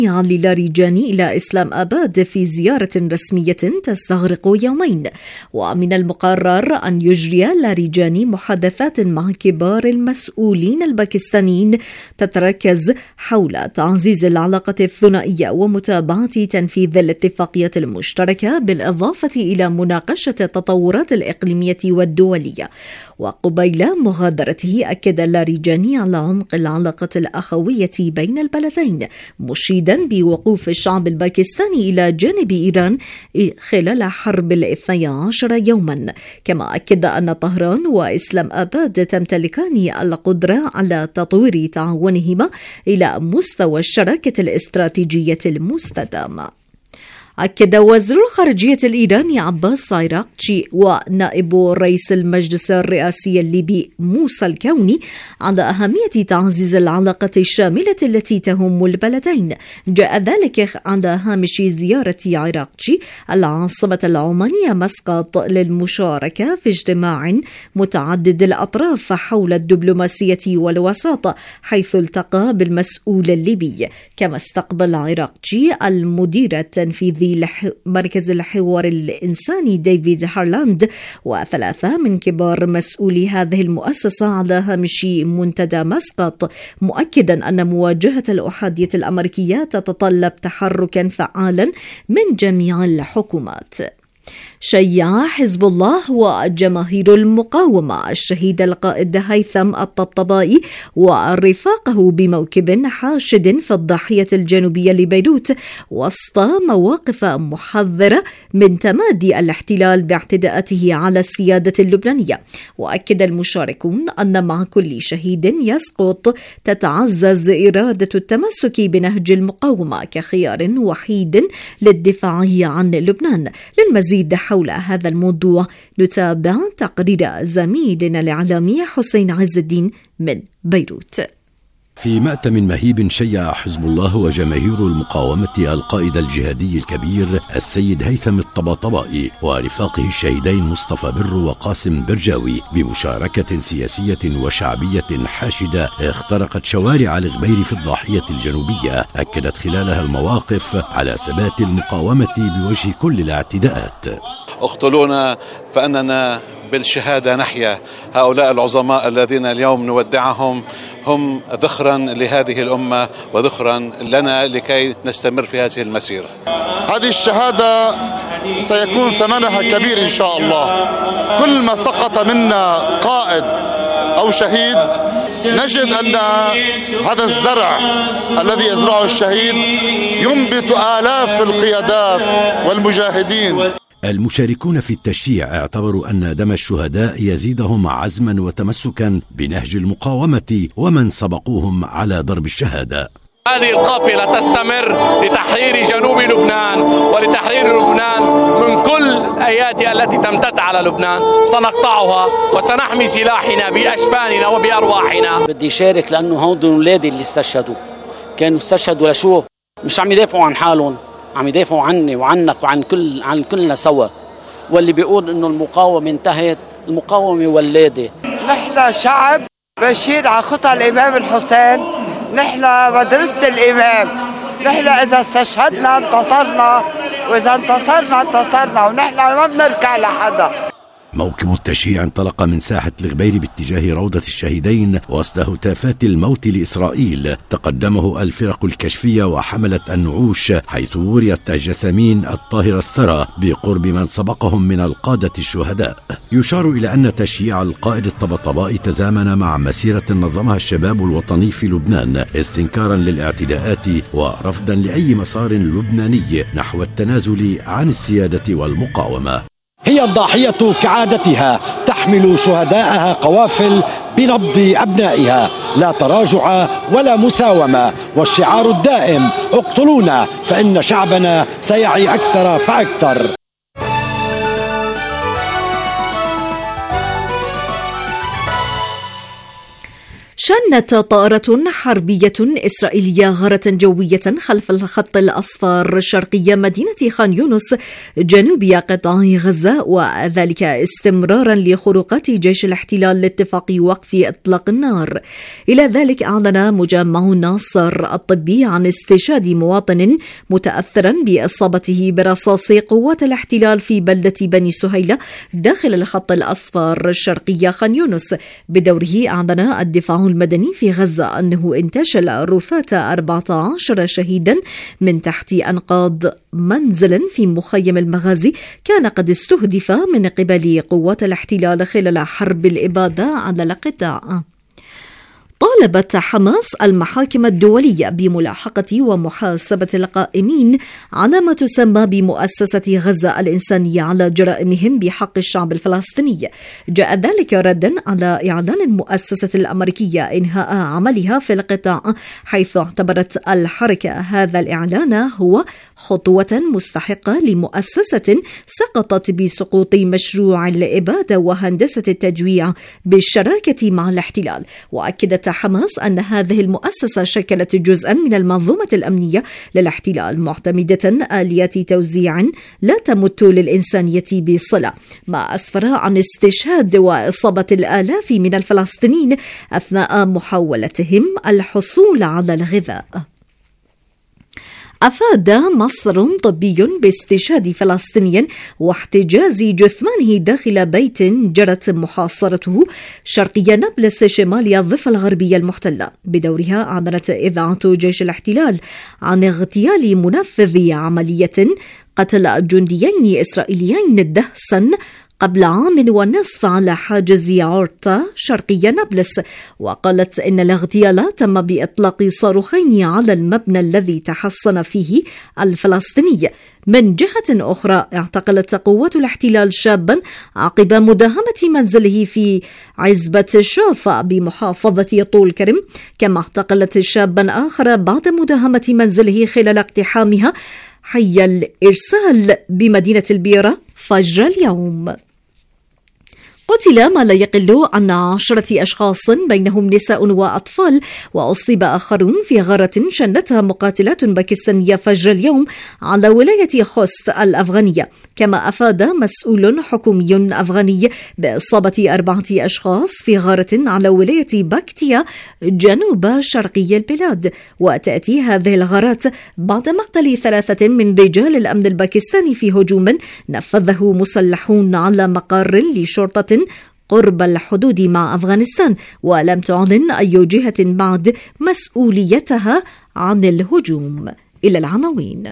للاریجاني إلى إسلام آباد في زيارة رسمية تستغرق يومين. ومن المقرر أن يجري لاریجاني محادثات مع كبار المسؤولين الباكستانيين تتركز حول تعزيز العلاقة الثنائية ومتابعة تنفيذ الاتفاقية المشتركة، بالإضافة إلى مناقشة التطورات الإقليمية والدولية. وقبيل مغادرته أكد لاریجاني على عمق العلاقة الأخوية بين البلدين، مشيدا بوقوف الشعب الباكستاني إلى جانب إيران خلال حرب 12 يوما. كما أكد أن طهران وإسلام آباد تمتلكان القدرة على تطوير تعاونهما إلى مستوى الشراكة الاستراتيجية المستدامة. أكد وزير الخارجية الإيراني عباس عراقچي ونائب رئيس المجلس الرئاسي الليبي موسى الكوني على أهمية تعزيز العلاقة الشاملة التي تهم البلدين. جاء ذلك على هامش زيارة عراقچي العاصمة العمانية مسقط للمشاركة في اجتماع متعدد الأطراف حول الدبلوماسية والوساطة، حيث التقى بالمسؤول الليبي. كما استقبل عراقچي المدير التنفيذي مركز الحوار الإنساني ديفيد هارلاند وثلاثة من كبار مسؤولي هذه المؤسسة على هامش منتدى مسقط، مؤكدا أن مواجهة الأحادية الأمريكية تتطلب تحركا فعالا من جميع الحكومات. شيع حزب الله وجماهير المقاومة الشهيد القائد هيثم الطبطبائي ورفاقه بموكب حاشد في الضاحية الجنوبية لبيروت وسط مواقف محذرة من تمادي الاحتلال باعتداءاته على السيادة اللبنانية. وأكد المشاركون أن مع كل شهيد يسقط تتعزز إرادة التمسك بنهج المقاومة كخيار وحيد للدفاع عن لبنان. للمزيد حول هذا الموضوع نتابع تقرير زميلنا الإعلامي حسين عز الدين من بيروت. في مأتم مهيب شيع حزب الله وجماهير المقاومة القائد الجهادي الكبير السيد هيثم الطبطبائي ورفاقه الشهيدين مصطفى بر وقاسم برجاوي بمشاركة سياسية وشعبية حاشدة اخترقت شوارع الغبير في الضاحية الجنوبية، أكدت خلالها المواقف على ثبات المقاومة بوجه كل الاعتداءات. اقتلونا فأننا بالشهادة نحيا. هؤلاء العظماء الذين اليوم نودعهم هم ذخرا لهذه الأمة وذخرا لنا لكي نستمر في هذه المسيرة. هذه الشهادة سيكون ثمنها كبير إن شاء الله. كل ما سقط منا قائد أو شهيد نجد أن هذا الزرع الذي يزرعه الشهيد ينبت آلاف القيادات والمجاهدين. المشاركون في التشييع اعتبروا أن دم الشهداء يزيدهم عزما وتمسكا بنهج المقاومة ومن سبقوهم على ضرب الشهادة. هذه القافلة تستمر لتحرير جنوب لبنان ولتحرير لبنان من كل الأيادي التي تمتد على لبنان. سنقطعها وسنحمي سلاحنا بأشفاننا وبأرواحنا. بدي شارك لأنه هودن ولادي اللي استشهدوا، كانوا استشهدوا لشو؟ مش عم يدافعوا عن حالهم، عم يدافعوا عني وعنك وعن كلنا سوا. واللي بيقول انه المقاومة انتهت، المقاومة ولادة. نحن شعب ماشيين على خطى الإمام الحسين، نحن مدرسة الإمام. نحن إذا استشهدنا انتصرنا، وإذا انتصرنا ونحن ما بنركع لحدا. موكب التشييع انطلق من ساحة الغبير باتجاه روضة الشهيدين وسط هتافات الموت لإسرائيل. تقدمه الفرق الكشفية وحملت النعوش، حيث وريت الجثامين الطاهرة الثرى بقرب من سبقهم من القادة الشهداء. يشار إلى أن تشييع القائد الطبطبائي تزامن مع مسيرة نظمها الشباب الوطني في لبنان استنكارا للاعتداءات ورفضا لأي مسار لبناني نحو التنازل عن السيادة والمقاومة. هي الضاحية كعادتها تحمل شهداءها قوافل بنبض أبنائها، لا تراجع ولا مساومة، والشعار الدائم اقتلونا فإن شعبنا سيعي أكثر فأكثر. شنت طائرة حربية إسرائيلية غارة جوية خلف الخط الأصفر شرقي مدينة خان يونس جنوب قطاع غزة، وذلك استمرارا لخروقات جيش الاحتلال لاتفاق وقف إطلاق النار. إلى ذلك أعلن مجمع ناصر الطبي عن استشهاد مواطن متأثرا بإصابته برصاص قوات الاحتلال في بلدة بني سهيلة داخل الخط الأصفر الشرقي خان يونس. بدوره أعلن الدفاع المدني في غزة أنه انتشل رفاة 14 شهيدا من تحت أنقاض منزل في مخيم المغازي كان قد استهدف من قبل قوات الاحتلال خلال حرب الإبادة على القطاع. طالبت حماس المحاكم الدولية بملاحقة ومحاسبة القائمين على ما تسمى بمؤسسة غزة الإنسانية على جرائمهم بحق الشعب الفلسطيني. جاء ذلك ردا على إعلان المؤسسة الأمريكية إنهاء عملها في القطاع، حيث اعتبرت الحركة هذا الإعلان هو خطوة مستحقة لمؤسسة سقطت بسقوط مشروع الإبادة وهندسة التجويع بالشراكة مع الاحتلال. وأكدت حماس أن هذه المؤسسة شكلت جزءا من المنظومة الأمنية للاحتلال، معتمدة آليات توزيع لا تمت للإنسانية بصلة، ما أسفر عن استشهاد وإصابة الآلاف من الفلسطينيين أثناء محاولتهم الحصول على الغذاء. أفاد مصر طبي باستشهاد فلسطيني واحتجاز جثمانه داخل بيت جرت محاصرته شرقي نابلس شمال الضفة الغربية المحتلة. بدورها أعلنت إذاعة جيش الاحتلال عن اغتيال منفذ عملية قتل جنديين إسرائيليين دهسا قبل عام ونصف على حاجز عورتا شرقي نابلس. وقالت إن الاغتيال تم بإطلاق صاروخين على المبنى الذي تحصن فيه الفلسطيني. من جهة أخرى اعتقلت قوات الاحتلال شابا عقب مداهمة منزله في عزبة شوفا بمحافظة طول كرم، كما اعتقلت شابا آخر بعد مداهمة منزله خلال اقتحامها حي الإرسال بمدينة البيرة فجر اليوم. قتل ما لا يقل عن 10 أشخاص بينهم نساء وأطفال، وأصيب آخرون في غارة شنتها مقاتلات باكستانية فجر اليوم على ولاية خوست الأفغانية. كما أفاد مسؤول حكومي أفغاني بإصابة 4 أشخاص في غارة على ولاية باكتيا جنوب شرقي البلاد. وتأتي هذه الغارات بعد مقتل 3 من رجال الأمن الباكستاني في هجوم نفذه مسلحون على مقر لشرطة قرب الحدود مع أفغانستان، ولم تعلن أي جهة بعد مسؤوليتها عن الهجوم. إلى العناوين.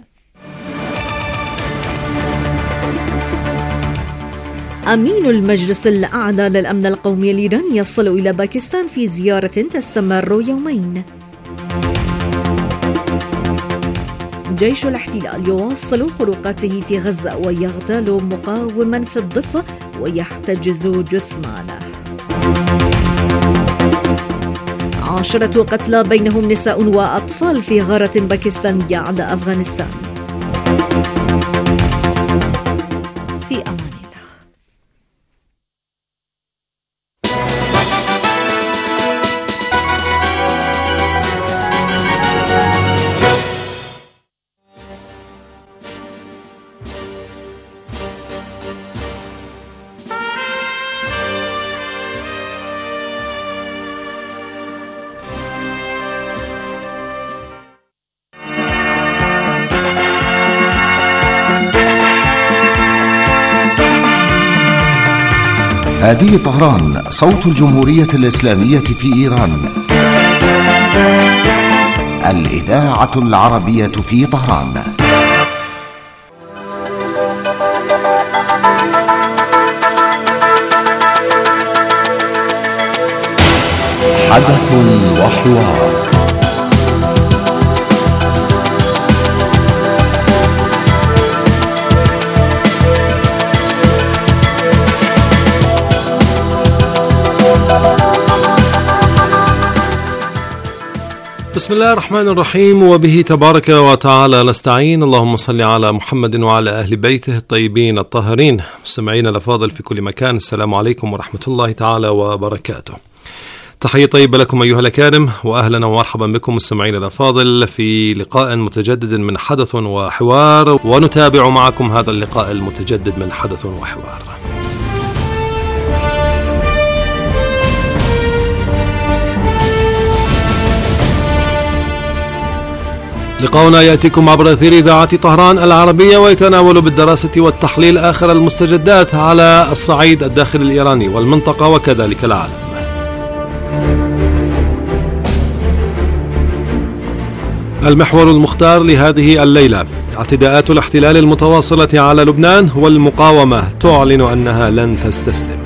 أمين المجلس الأعلى للأمن القومي الإيراني يصل إلى باكستان في زيارة تستمر يومين. جيش الاحتلال يواصل خروقاته في غزة ويغتال مقاوما في الضفة ويحتجز جثمانه. 10 قتلى بينهم نساء وأطفال في غارة باكستانية على أفغانستان. في أمان الله. هذه طهران، صوت الجمهورية الإسلامية في إيران، الإذاعة العربية في طهران. حدث وحوار. بسم الله الرحمن الرحيم، وبه تبارك وتعالى نستعين. اللهم صل على محمد وعلى أهل بيته الطيبين الطاهرين. مستمعين الأفاضل في كل مكان، السلام عليكم ورحمة الله تعالى وبركاته. تحية طيبة لكم أيها الأكارم، وأهلا ومرحبا بكم مستمعين الأفاضل في لقاء متجدد من حدث وحوار، ونتابع معكم هذا اللقاء المتجدد من حدث وحوار. لقاؤنا يأتيكم عبر أثير إذاعة طهران العربية، ويتناول بالدراسة والتحليل آخر المستجدات على الصعيد الداخلي الإيراني والمنطقة وكذلك العالم. المحور المختار لهذه الليلة: اعتداءات الاحتلال المتواصلة على لبنان، والمقاومة تعلن أنها لن تستسلم.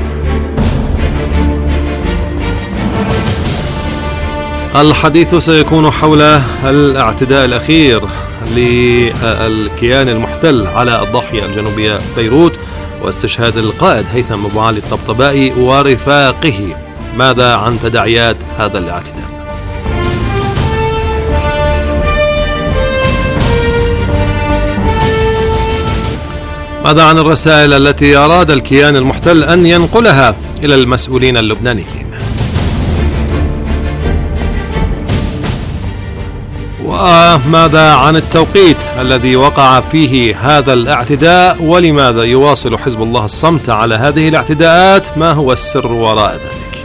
الحديث سيكون حول الاعتداء الأخير للكيان المحتل على الضاحية الجنوبية بيروت، واستشهاد القائد هيثم أبو علي الطبطبائي ورفاقه. ماذا عن تداعيات هذا الاعتداء؟ ماذا عن الرسائل التي أراد الكيان المحتل أن ينقلها إلى المسؤولين اللبنانيين؟ وماذا عن التوقيت الذي وقع فيه هذا الاعتداء، ولماذا يواصل حزب الله الصمت على هذه الاعتداءات؟ ما هو السر وراء ذلك؟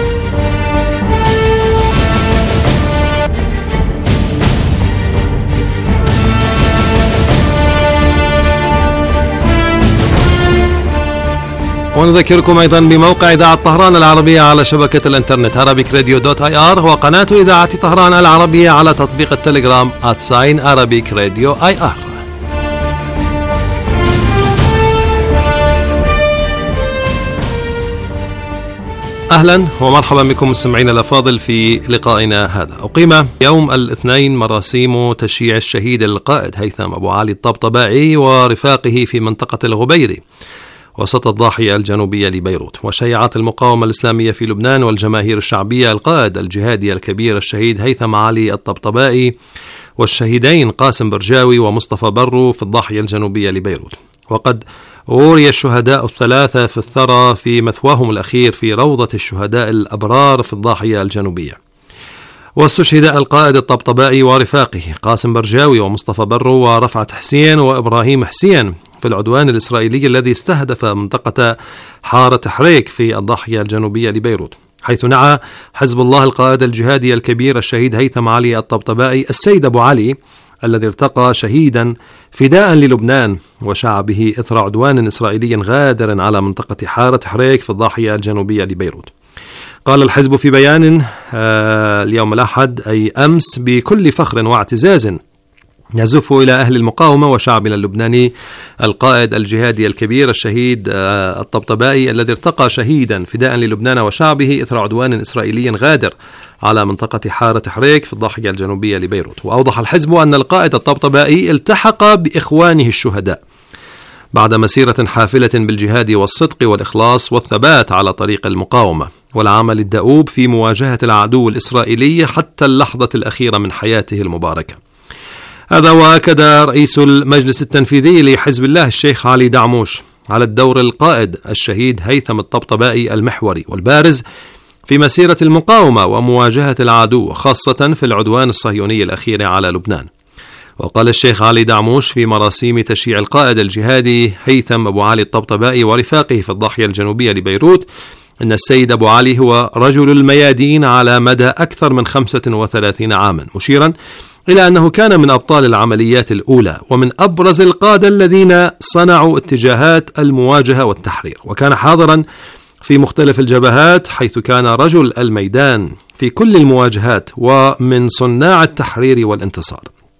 ونذكركم أيضا بموقع إذاعة طهران العربية على شبكة الإنترنت arabicradio.ir، وقناة إذاعة طهران العربية على تطبيق التليجرام @arabicradioIR. أهلا ومرحبا بكم مستمعين الأفاضل في لقائنا هذا. أقيم يوم الاثنين مراسيم تشييع الشهيد القائد هيثم أبو علي الطبطبائي ورفاقه في منطقة الغبيري وسط الضاحية الجنوبية لبيروت. وشيعت المقاومة الإسلامية في لبنان والجماهير الشعبية القائد الجهادي الكبير الشهيد هيثم علي الطبطبائي والشهيدين قاسم برجاوي ومصطفى برو في الضاحية الجنوبية لبيروت. وقد أوري الشهداء الثلاثة في الثرى في مثواهم الأخير في روضة الشهداء الأبرار في الضاحية الجنوبية. واستشهد القائد الطبطبائي ورفاقه قاسم برجاوي ومصطفى برو ورفعت حسين وإبراهيم حسين في العدوان الإسرائيلي الذي استهدف منطقة حارة حريك في الضاحية الجنوبية لبيروت، حيث نعى حزب الله القائد الجهادي الكبير الشهيد هيثم علي الطبطبائي السيد أبو علي الذي ارتقى شهيدا فداء للبنان وشعبه إثر عدوان إسرائيلي غادر على منطقة حارة حريك في الضاحية الجنوبية لبيروت. قال الحزب في بيان اليوم الأحد أي أمس: بكل فخر واعتزاز نزف إلى أهل المقاومة وشعبنا اللبناني القائد الجهادي الكبير الشهيد الطبطبائي الذي ارتقى شهيدا فداء للبنان وشعبه إثر عدوان إسرائيلي غادر على منطقة حارة حريك في الضاحية الجنوبية لبيروت. وأوضح الحزب أن القائد الطبطبائي التحق بإخوانه الشهداء بعد مسيرة حافلة بالجهاد والصدق والإخلاص والثبات على طريق المقاومة والعمل الدؤوب في مواجهة العدو الإسرائيلي حتى اللحظة الأخيرة من حياته المباركة. هذا وأكد رئيس المجلس التنفيذي لحزب الله الشيخ علي دعموش على الدور القائد الشهيد هيثم الطبطبائي المحوري والبارز في مسيرة المقاومة ومواجهة العدو، خاصة في العدوان الصهيوني الأخير على لبنان. وقال الشيخ علي دعموش في مراسيم تشييع القائد الجهادي هيثم أبو علي الطبطبائي ورفاقه في الضاحية الجنوبية لبيروت إن السيد أبو علي هو رجل الميادين على مدى أكثر من 35 عاما، مشيرا إلى أنه كان من أبطال العمليات الأولى ومن أبرز القادة الذين صنعوا اتجاهات المواجهة والتحرير، وكان حاضرا في مختلف الجبهات حيث كان رجل الميدان في كل المواجهات ومن صناع التحرير والانتصار.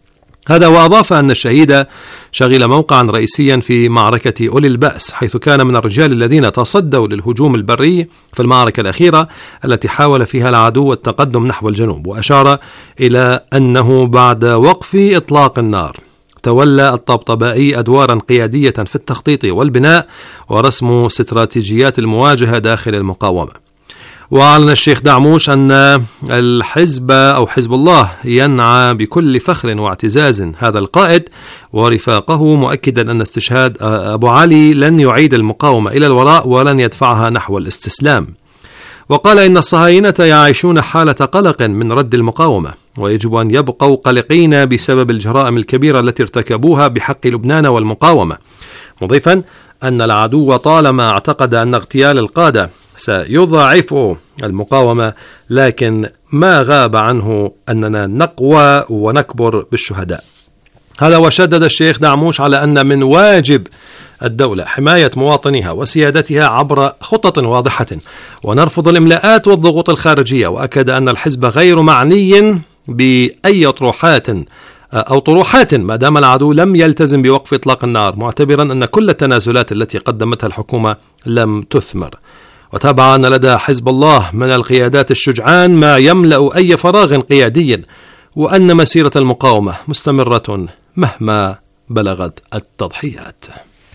هذا وأضاف أن الشهيد شغل موقعا رئيسيا في معركة أولي البأس، حيث كان من الرجال الذين تصدوا للهجوم البري في المعركة الأخيرة التي حاول فيها العدو التقدم نحو الجنوب. وأشار إلى أنه بعد وقف إطلاق النار تولى الطبطبائي أدوارا قيادية في التخطيط والبناء ورسم استراتيجيات المواجهة داخل المقاومة. وأعلن الشيخ دعموش أن الحزب أو حزب الله ينعى بكل فخر واعتزاز هذا القائد ورفاقه، مؤكدا أن استشهاد أبو علي لن يعيد المقاومة إلى الوراء ولن يدفعها نحو الاستسلام. وقال إن الصهاينة يعيشون حالة قلق من رد المقاومة، ويجب أن يبقوا قلقين بسبب الجرائم الكبيرة التي ارتكبوها بحق لبنان والمقاومة، مضيفا أن العدو طالما اعتقد أن اغتيال القادة سيضاعف المقاومة، لكن ما غاب عنه أننا نقوى ونكبر بالشهداء. هذا وشدد الشيخ دعموش على أن من واجب الدولة حماية مواطنيها وسيادتها عبر خطط واضحة، ونرفض الإملاءات والضغوط الخارجية، وأكد أن الحزب غير معني بأي طروحات ما دام العدو لم يلتزم بوقف إطلاق النار، معتبرا أن كل التنازلات التي قدمتها الحكومة لم تثمر. وتابع أن لدى حزب الله من القيادات الشجعان ما يملأ أي فراغ قيادي، وأن مسيرة المقاومة مستمرة مهما بلغت التضحيات.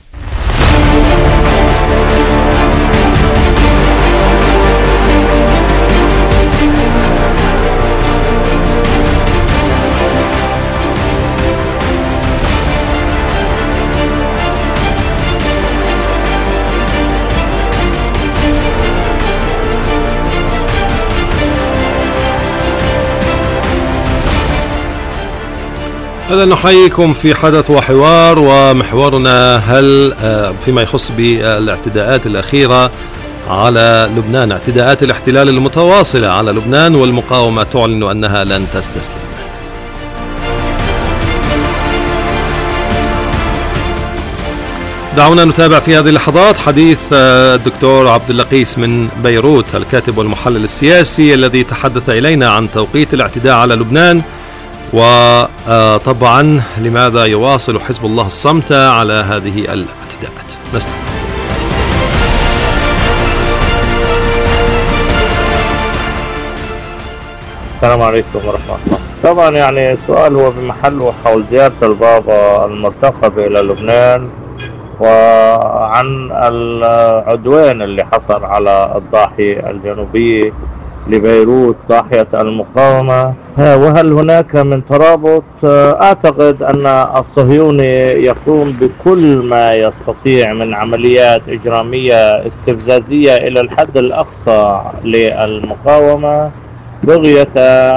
هذا نحييكم في حدث وحوار، ومحورنا هل فيما يخص بالاعتداءات الأخيرة على لبنان، اعتداءات الاحتلال المتواصلة على لبنان، والمقاومة تعلن أنها لن تستسلم. دعونا نتابع في هذه اللحظات حديث الدكتور عبد اللقيس من بيروت، الكاتب والمحلل السياسي الذي تحدث إلينا عن توقيت الاعتداء على لبنان، وطبعا لماذا يواصل حزب الله الصمت على هذه الاعتداءات. نستمع. السلام عليكم ورحمة الله. طبعا يعني السؤال هو بمحله حول زيارة البابا المرتقبة إلى لبنان، وعن العدوان اللي حصل على الضاحية الجنوبية لبيروت ضاحية المقاومة، وهل هناك من ترابط؟ أعتقد أن الصهيوني يقوم بكل ما يستطيع من عمليات إجرامية استفزازية إلى الحد الأقصى للمقاومة، بغية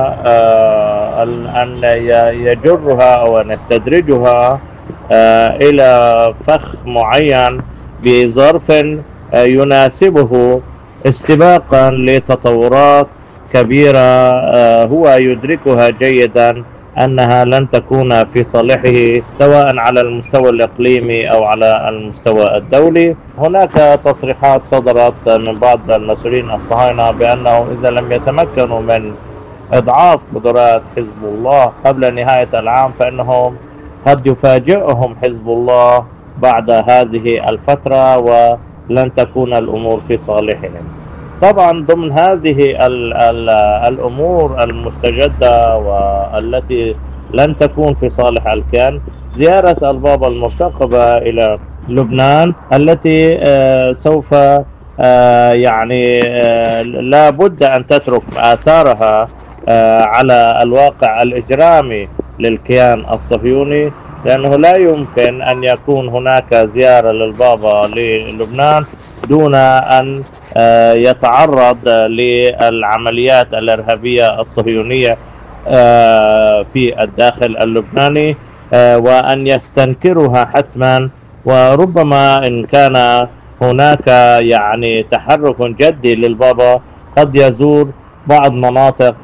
أن يجرها أو أن يستدرجها إلى فخ معين بظرف يناسبه، استباقا لتطورات كبيرة هو يدركها جيدا أنها لن تكون في صالحه، سواء على المستوى الإقليمي أو على المستوى الدولي. هناك تصريحات صدرت من بعض المسؤولين الصهاينة بأنه إذا لم يتمكنوا من إضعاف قدرات حزب الله قبل نهاية العام فإنهم قد يفاجئهم حزب الله بعد هذه الفترة ولن تكون الأمور في صالحهم. طبعا ضمن هذه الأمور المستجدة والتي لن تكون في صالح الكيان زيارة البابا المرتقبة إلى لبنان، التي سوف يعني لا بد أن تترك آثارها على الواقع الإجرامي للكيان الصهيوني، لأنه لا يمكن أن يكون هناك زيارة للبابا للبنان دون أن يتعرض للعمليات الإرهابية الصهيونية في الداخل اللبناني، وأن يستنكرها حتما. وربما إن كان هناك يعني تحرك جدي للبابا قد يزور بعض مناطق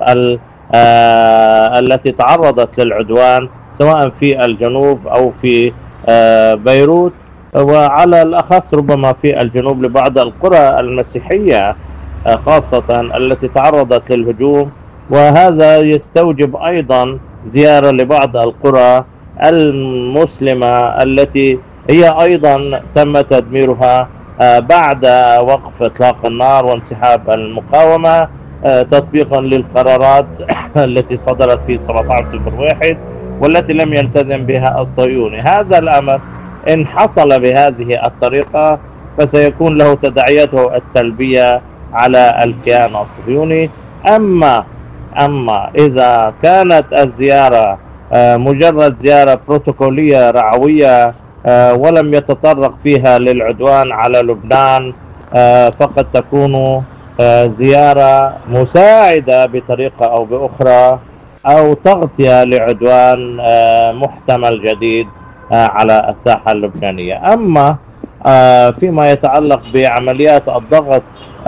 التي تعرضت للعدوان سواء في الجنوب أو في بيروت، وعلى الأخص ربما في الجنوب لبعض القرى المسيحية خاصة التي تعرضت للهجوم، وهذا يستوجب أيضا زيارة لبعض القرى المسلمة التي هي أيضا تم تدميرها بعد وقف إطلاق النار وانسحاب المقاومة تطبيقا للقرارات التي صدرت في 17/1 والتي لم يلتزم بها الصهيوني. هذا الأمر إن حصل بهذه الطريقة فسيكون له تداعياته السلبية على الكيان الصهيوني. أما إذا كانت الزيارة مجرد زيارة بروتوكولية رعوية ولم يتطرق فيها للعدوان على لبنان، فقد تكون زيارة مساعدة بطريقة أو بأخرى أو تغطية لعدوان محتمل جديد على الساحة اللبنانية. أما فيما يتعلق بعمليات الضغط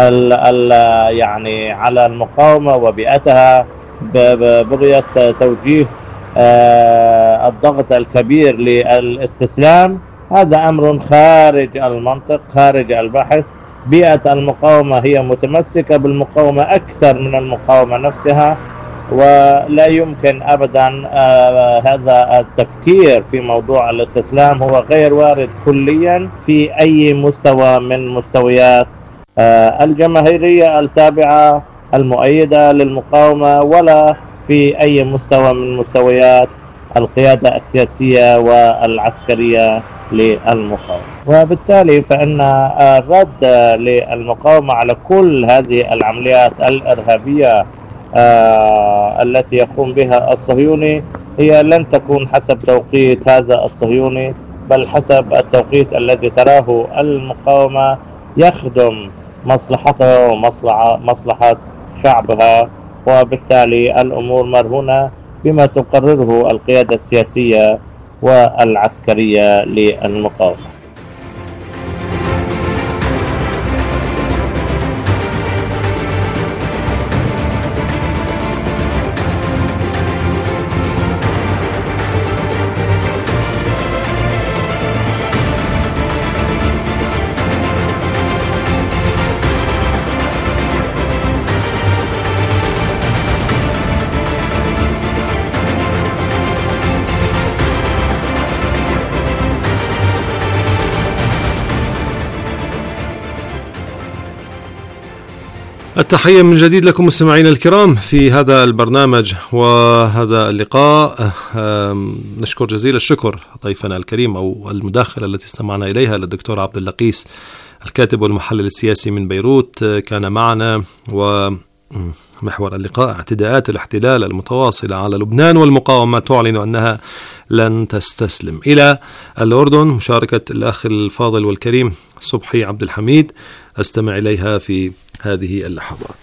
يعني على المقاومة وبيئتها ببغية توجيه الضغط الكبير للاستسلام، هذا أمر خارج المنطق، خارج البحث. بيئة المقاومة هي متمسكة بالمقاومة أكثر من المقاومة نفسها، ولا يمكن أبدا هذا التفكير في موضوع الاستسلام هو غير وارد كليا في أي مستوى من مستويات الجماهيرية التابعة المؤيدة للمقاومة، ولا في أي مستوى من مستويات القيادة السياسية والعسكرية للمقاومة. وبالتالي فإن الرد للمقاومة على كل هذه العمليات الإرهابية التي يقوم بها الصهيوني هي لن تكون حسب توقيت هذا الصهيوني، بل حسب التوقيت الذي تراه المقاومة يخدم مصلحته ومصلحة شعبها، وبالتالي الأمور مرهونة بما تقرره القيادة السياسية والعسكرية للمقاومة. التحية من جديد لكم مستمعينا الكرام في هذا البرنامج وهذا اللقاء. نشكر جزيل الشكر ضيفنا الكريم أو المداخلة التي استمعنا إليها للدكتور عبد اللقيس الكاتب والمحلل السياسي من بيروت، كان معنا. ومحور اللقاء: اعتداءات الاحتلال المتواصلة على لبنان والمقاومة تعلن أنها لن تستسلم. إلى الأردن مشاركة الأخ الفاضل والكريم صبحي عبد الحميد، أستمع إليها في هذه اللحظات.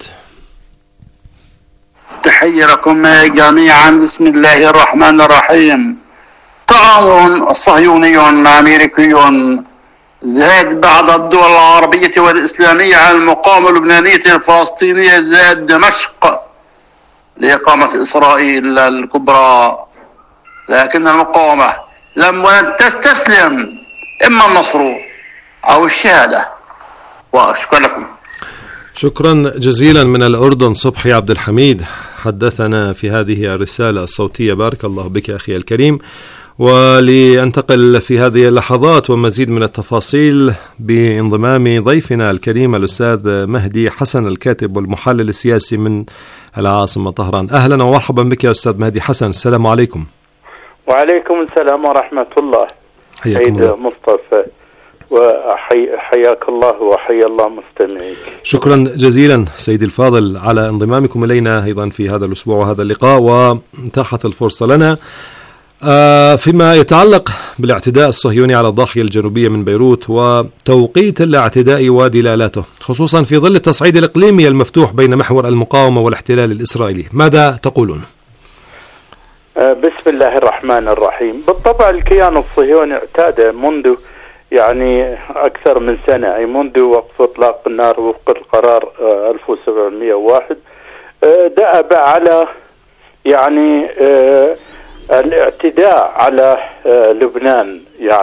تحية لكم جميعا. بسم الله الرحمن الرحيم. تعاون صهيوني أمريكي زاد بعض الدول العربية والإسلامية على المقاومة اللبنانية الفلسطينية زاد دمشق لإقامة إسرائيل الكبرى، لكن المقاومة لم تستسلم، إما النصر أو الشهادة. وأشكر لكم. شكرا جزيلا من الأردن صبحي عبد الحميد، حدثنا في هذه الرسالة الصوتية. بارك الله بك أخي الكريم. ولأنتقل في هذه اللحظات ومزيد من التفاصيل بانضمام ضيفنا الكريم الأستاذ مهدي حسن الكاتب والمحلل السياسي من العاصمة طهران. أهلا ومرحبا بك يا أستاذ مهدي حسن، السلام عليكم. وعليكم السلام ورحمة الله. حياكم الله مصطفى، وحياك الله وحيا الله مستمعيك. شكرا جزيلا سيدي الفاضل على انضمامكم إلينا أيضا في هذا الأسبوع وهذا اللقاء، وانتاحت الفرصة لنا فيما يتعلق بالاعتداء الصهيوني على الضاحية الجنوبية من بيروت وتوقيت الاعتداء ودلالاته، خصوصا في ظل التصعيد الإقليمي المفتوح بين محور المقاومة والاحتلال الإسرائيلي. ماذا تقولون؟ بسم الله الرحمن الرحيم. بالطبع الكيان الصهيوني اعتاد منذ أكثر من سنة، أي منذ وقف إطلاق النار وفق القرار 1701 دأب على الاعتداء على لبنان،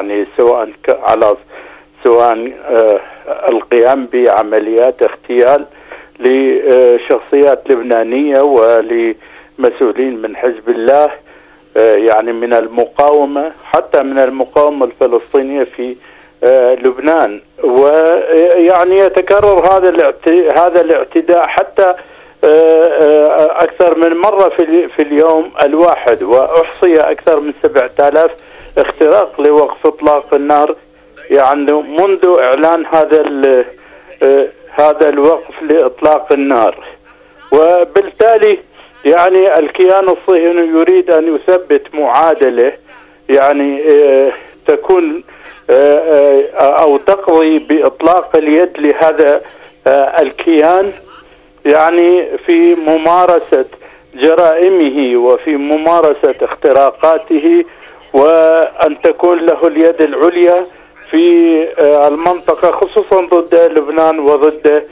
سواء القيام بعمليات اغتيال لشخصيات لبنانية ولمسؤولين من حزب الله، من المقاومة، حتى من المقاومة الفلسطينية في لبنان. يتكرر هذا الاعتداء حتى أكثر من مرة في اليوم الواحد، وأحصي أكثر من 7000 اختراق لوقف إطلاق النار منذ إعلان هذا الوقف لإطلاق النار. وبالتالي الكيان الصهيوني يريد أن يثبت معادلة تكون أو تقضي بإطلاق اليد لهذا الكيان يعني في ممارسة جرائمه وفي ممارسة اختراقاته، وأن تكون له اليد العليا في المنطقة، خصوصا ضد لبنان وضد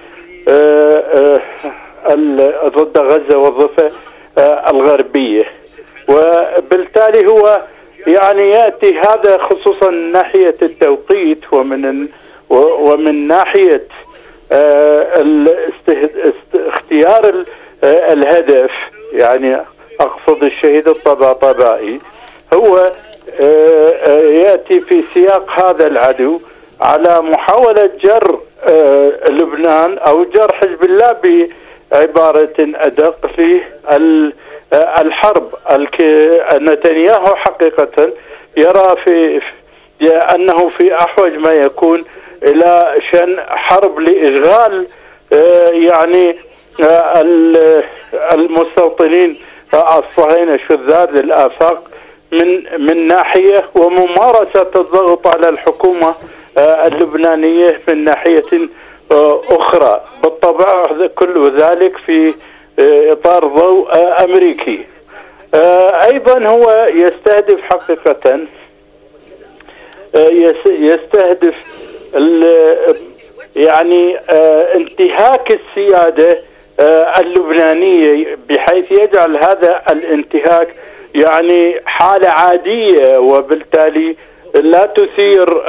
ضد غزة والضفة الغربية. وبالتالي هو يعني يأتي هذا خصوصا من ناحية التوقيت ومن ناحية اختيار الهدف، يعني أقصد الشهيد الطباطبائي، هو يأتي في سياق هذا العدو على محاولة جر لبنان أو جر حزب الله بعبارة أدق في الحرب. نتنياهو حقيقة يرى أنه في أحوج ما يكون إلى شن حرب لإشغال يعني المستوطنين الصهاينة الشذاذ للآفاق من ناحية، وممارسة الضغط على الحكومة اللبنانية من ناحية أخرى. بالطبع كل ذلك في إطار ضوء أمريكي. أيضا هو يستهدف حقيقة يستهدف يعني انتهاك السيادة اللبنانية، بحيث يجعل هذا الانتهاك يعني حالة عادية، وبالتالي لا تثير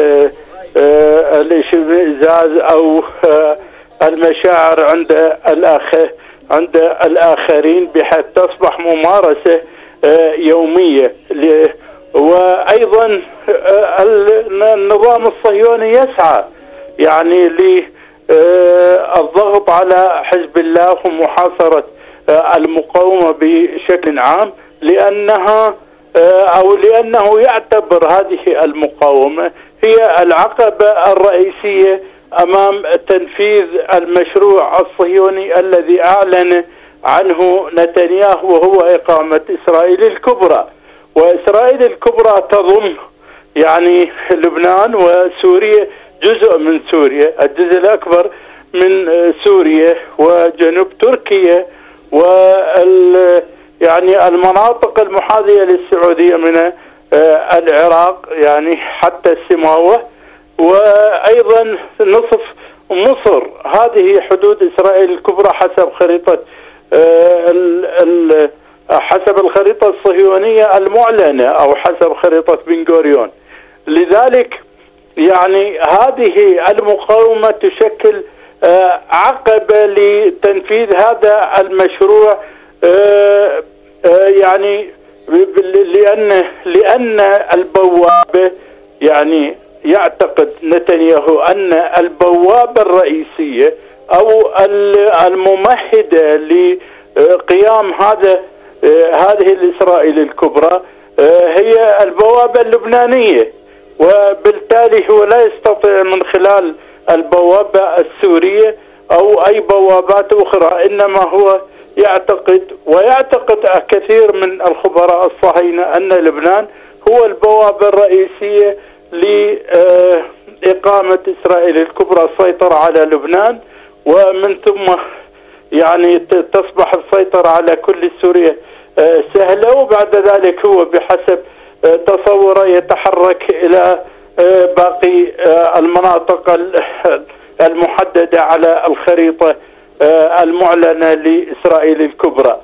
الاشمئزاز أو المشاعر عند الآخرين، بحيث تصبح ممارسة يومية. وأيضا النظام الصهيوني يسعى يعني للضغط على حزب الله ومحاصرة المقاومة بشكل عام، لأنه يعتبر هذه المقاومة هي العقبة الرئيسية أمام تنفيذ المشروع الصهيوني الذي أعلن عنه نتنياهو، وهو إقامة إسرائيل الكبرى. وإسرائيل الكبرى تضم يعني لبنان وسوريا، جزء من سوريا، الجزء الأكبر من سوريا وجنوب تركيا يعني المناطق المحاذية للسعودية من العراق يعني حتى السماوة، وأيضا نصف مصر. هذه حدود إسرائيل الكبرى حسب الخريطة الصهيونية المعلنة أو حسب خريطة بن غوريون. لذلك يعني هذه المقاومة تشكل عقبة لتنفيذ هذا المشروع، يعني لأن البوابة، يعني يعتقد نتنياهو أن البوابة الرئيسية أو الممهدة لقيام هذه الإسرائيل الكبرى هي البوابة اللبنانية، وبالتالي هو لا يستطيع من خلال البوابة السورية أو أي بوابات أخرى، إنما هو ويعتقد كثير من الخبراء الصهاينة أن لبنان هو البوابة الرئيسية لإقامة إسرائيل الكبرى، السيطرة على لبنان، ومن ثم يعني تصبح السيطرة على كل سوريا سهلة، وبعد ذلك هو بحسب تصوره يتحرك إلى باقي المناطق المحددة على الخريطة المعلنة لإسرائيل الكبرى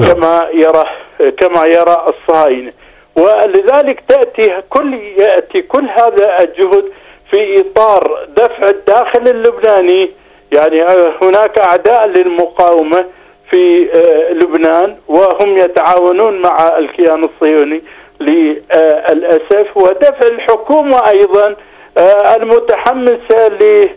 كما يرى الصهاينة. ولذلك يأتي كل هذا الجهد في إطار دفع الداخل اللبناني. يعني هناك أعداء للمقاومة في لبنان وهم يتعاونون مع الكيان الصهيوني للأسف، ودفع الحكومة أيضا المتحمسة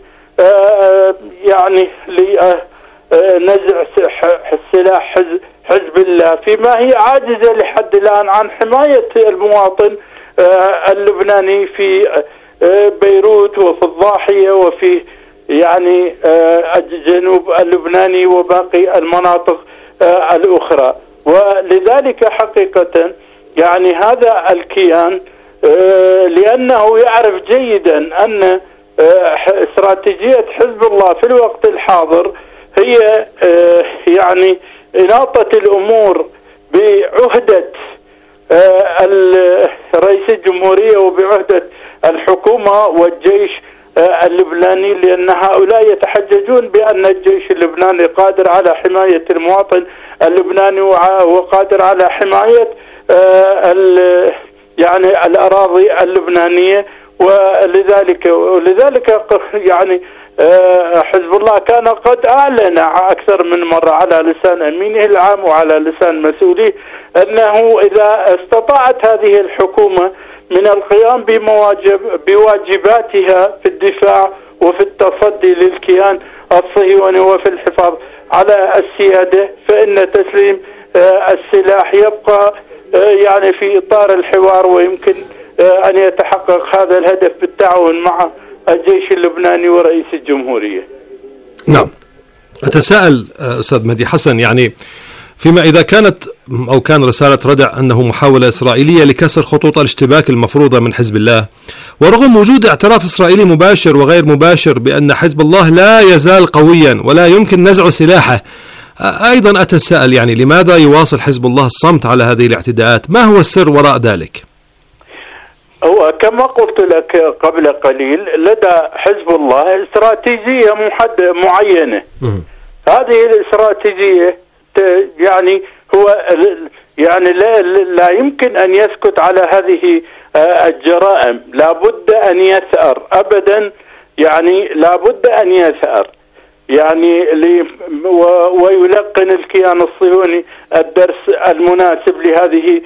يعني لنزع سلاح حزب الله، فيما هي عاجزة لحد الآن عن حماية المواطن اللبناني في بيروت وفي الضاحية وفي يعني الجنوب اللبناني وباقي المناطق الأخرى. ولذلك حقيقة يعني هذا الكيان لأنه يعرف جيدا أن استراتيجية حزب الله في الوقت الحاضر هي يعني إناطة الأمور بعهدة رئيس الجمهورية وبعهدة الحكومة والجيش اللبناني، لأن هؤلاء يتحججون بأن الجيش اللبناني قادر على حماية المواطن اللبناني وقادر على حماية يعني الأراضي اللبنانية. ولذلك يعني حزب الله كان قد أعلن أكثر من مرة على لسان أمينه العام وعلى لسان مسؤوليه أنه إذا استطاعت هذه الحكومة من القيام بواجباتها في الدفاع وفي التصدي للكيان الصهيوني وفي الحفاظ على السيادة، فإن تسليم السلاح يبقى يعني في إطار الحوار، ويمكن أن يتحقق هذا الهدف بالتعاون مع الجيش اللبناني ورئيس الجمهورية. نعم. أتساءل أستاذ مهدي حسن، يعني فيما إذا كانت أو كان رسالة ردع أنه محاولة إسرائيلية لكسر خطوط الاشتباك المفروضة من حزب الله، ورغم وجود اعتراف إسرائيلي مباشر وغير مباشر بأن حزب الله لا يزال قويا ولا يمكن نزع سلاحه، أيضا أتساءل يعني لماذا يواصل حزب الله الصمت على هذه الاعتداءات؟ ما هو السر وراء ذلك؟ هو كما قلت لك قبل قليل، لدى حزب الله استراتيجية معينة. هذه الاستراتيجية يعني هو يعني لا يمكن أن يسكت على هذه الجرائم، لا بد أن يثأر أبدا، يعني لا بد أن يثأر يعني ويلقن الكيان الصهيوني الدرس المناسب لهذه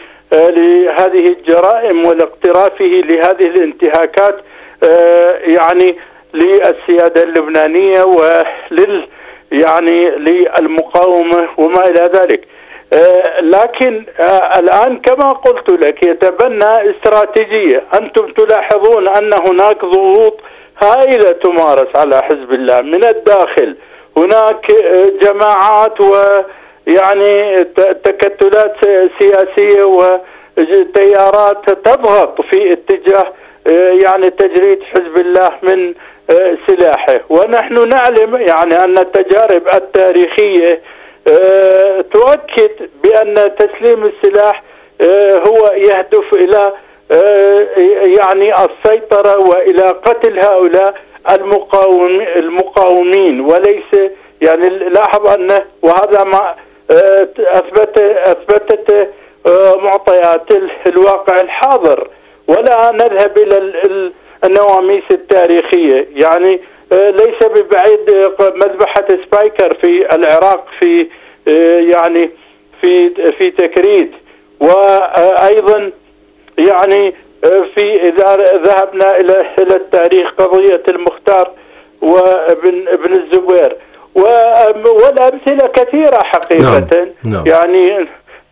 الجرائم والاقترافه لهذه الانتهاكات يعني للسيادة اللبنانية يعني للمقاومة وما إلى ذلك. لكن الآن كما قلت لك يتبنى استراتيجية. أنتم تلاحظون أن هناك ضغوط هائلة تمارس على حزب الله من الداخل، هناك جماعات ويعني تكتلات سياسية وتيارات تضغط في اتجاه يعني تجريد حزب الله من سلاحه. ونحن نعلم يعني أن التجارب التاريخية تؤكد بأن تسليم السلاح هو يهدف إلى يعني السيطرة وإلى قتل هؤلاء المقاومين، وليس يعني لاحظ أنه وهذا ما أثبتت معطيات الواقع الحاضر، ولا نذهب إلى النواميس التاريخية. يعني ليس ببعيد مذبحة سبايكر في العراق في يعني في تكريت، وأيضا يعني في إذا ذهبنا إلى التاريخ قضية المختار وابن الزبير والأمثلة كثيرة حقيقة. يعني